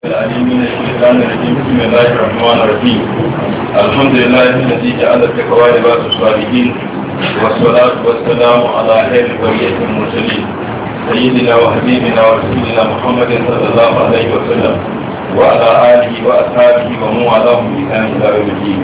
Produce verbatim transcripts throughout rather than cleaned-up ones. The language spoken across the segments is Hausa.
العليم من الشيطان الرجيم بسم الله الرحمن الرحيم الحمد لله الذي جعل التقوى لباس الصالحين والصلاة والسلام على خير بقية المرسلين سيدنا وحبيبنا ورسولنا محمد صلى الله عليه وسلم وعلى آله وأصحابه ومن والاهم بإحسان إلى يوم الدين.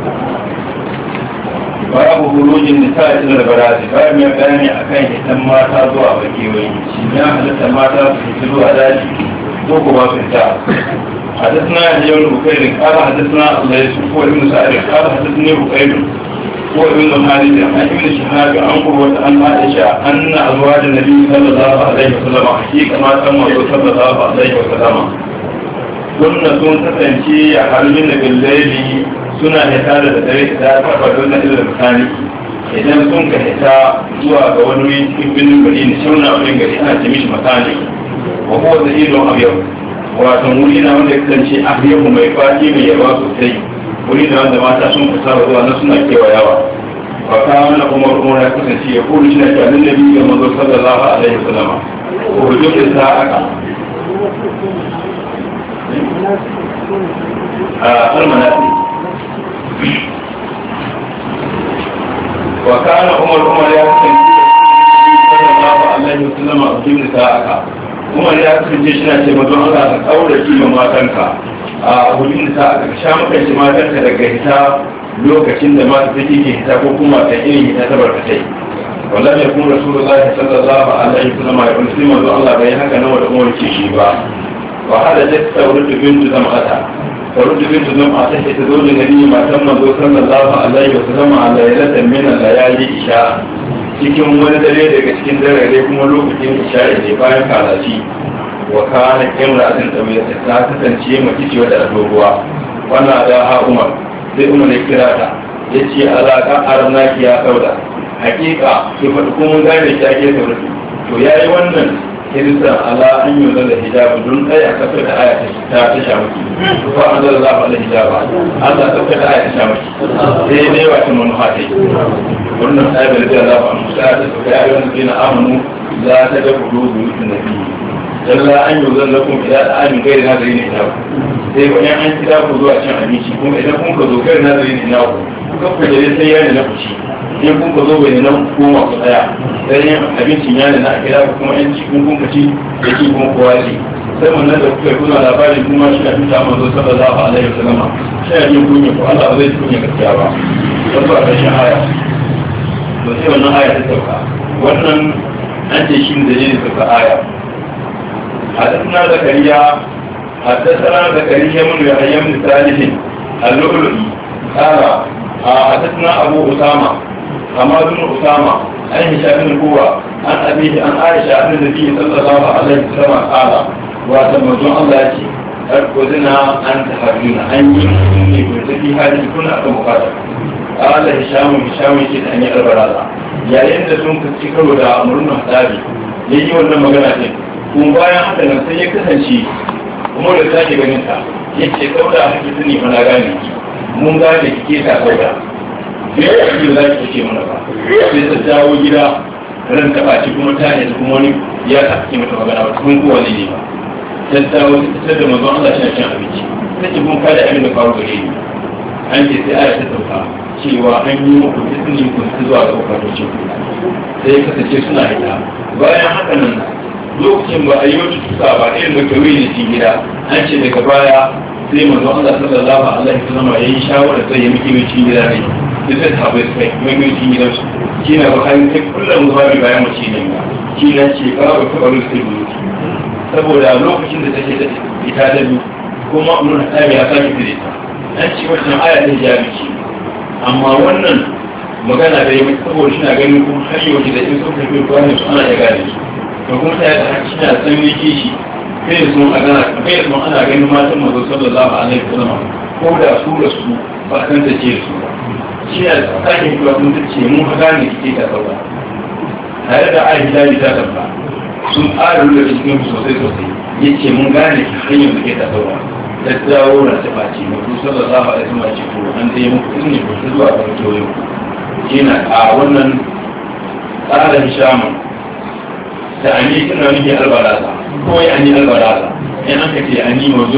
باب خروج النساء إلى البراز باب من بيان أكان هتم ماتا زوا بكيوي شيئا هتم ماتا تحسدوا أداجي وكما في التعب. حدثنا يحيى بن بكير قال حدثنا الليث هو ابن سعد قال حدثني بكير هو ابن خالد عن ابن شهاب عن قروة عن عائشة أن أزواج النبي صلى الله عليه وسلم حقيقة ما تم صلى الله عليه وسلم كنا سن تسنشي حرمين بالليل سنة هتالة تدريك ذات فردنا إلى المكان idan sun ka hita zuwa ga wani cikin birnin gari ne shauna wani gari ana ce mishi makani wa kowa da idon abiyar wato wuri na wanda ya kasance abiyar mai fadi mai yawa sosai wuri na wanda mata sun kusa wa zuwa na suna kewayawa ba ka mana umar umar ya kasance ya kuru shi na ke annin nabi ga manzo sallallahu alaihi wasallama ko hujjo da sa aka a almanati وكان عمر عمر يكتب صلى الله عليه وسلم أقيم نساءك عمر يكتب جيشنا شمدون الله أولى شيء ما تنك أقيم نساءك شامك ما تنك لك حساب لوكacin da mata take ke hita ko kuma ta irin hita ta barkatai wallahi yakun rasulullahi sallallahu alaihi wasallam ya kulli manzo Allah bai haka nawa da umar ke shi ba wa hada jatta wurin bintu zamata فرد بنت زمعة تحت تزوج النبي ما تم صلى الله عليه وسلم على ليلة من الليالي إشاء cikin wani dare daga cikin dare kuma lokacin isha'i ne bayan kalaci wa kana imra'atin tawiyya ta kasance mace ce wadda doguwa wannan da ha Umar sai Umar ya kira ta yace alaka arnaki ya sauda hakika ki fadi ko mun gane ki ake sauda to yayi wannan kirista ala an yi zala hijabu don ɗaya a kafin da aya ta ta sha maki ko an zala zafa ala hijaba an za kafin da aya ta sha maki sai dai wata manufa ta yi wannan ɗaya bai da zafa an musa ta suka yi wani zina amanu za ta ga kudu zuwa na biyu dalla an yi zala kuma idan da amin gairi na zari ne ina ku sai bayan an kira ku zuwa cin abinci kuma idan kun ka zo gairi na zari ne ina ku kuka ku jere sai yana na kuci in kun ka zo bai nan koma ku tsaya sai yin abincin yana na kira ku kuma yan cikin kun kaci da ke kuma kowa ce sai wannan da kuka kuna labarin kuma shi na fita manzo sallallahu alaihi wasallama shi na yin kunya ko Allah ba zai kunya gaskiya ba don ba ƙarshen aya to sai wannan aya ta sauka wannan an ce shi da yin sauka aya حدثنا زكريا حدثنا زكريا من يحيى بن صالح اللؤلؤي قال حدثنا أبو أسامة حماد بن أسامة عن هشام بن قوة عن أبيه عن عائشة عن النبي صلى الله عليه وسلم قال وتمزون الله يجي أركضنا أن تحرجنا أن يمكنني كنت في هذه كنا أتمقاتل قال هشام هشام يجي أن يقرب هذا يا إن سنك تكروا دا أمرنا حسابي يجي ولا مغنى kun bayan haka nan sai ya kasance kuma da sake ganin ta yace sauda haka tuni mana gane ki mun gane kike ta sauda bai yi da zaki ce mana ba sai ta dawo gida ran ta baci kuma ta ne kuma wani ya saki mata magana ba kun ko wani ne ba ta dawo ta da manzon Allah shi cin abinci sai kun kada abin da faru gare ni an ce sai aya ta sauka cewa an yi muku izini ku zuwa ga kwatocin sai ya kasance suna ita bayan haka nan lokacin ba a yi wata tuka ba irin da kawai da cikin gida an ce daga baya sai manzo Allah sallallahu alaihi wasallam ya yi shawara sai ya miki cikin gida ne sai sai ta bai sai mai mai cikin gidan su kina ba kai sai kullum zuwa bayan mace ne ba kina ce ba ba ka bari sai mu saboda lokacin da take da ita da du kuma mun ta ya sake fire ta an ce wannan aya ta jabi ce amma wannan magana da yake saboda shi na ganin kuma har yau da in suka fi kwanin su ana ya gane su da kuma ta yadda shi na san yake shi kai da sun agana kai da sun ana ganin matan mazo sallallahu alaihi wasallam ko da su da su ba san ta ce su shi na tsakin kuma sun ta ce mun haga ne kike ka sauka tare da ayi da ta tabba sun ƙara da cikin sosai sosai yace mun gane ki hanyar da ke ta sauka da dawo na ta baci mazo sallallahu alaihi wasallam ce to an dai muku izini ku zuwa ga toyo kina a wannan tsarin shaman da ani suna nufin albaraza ko ya ani albaraza in aka ce ani mazo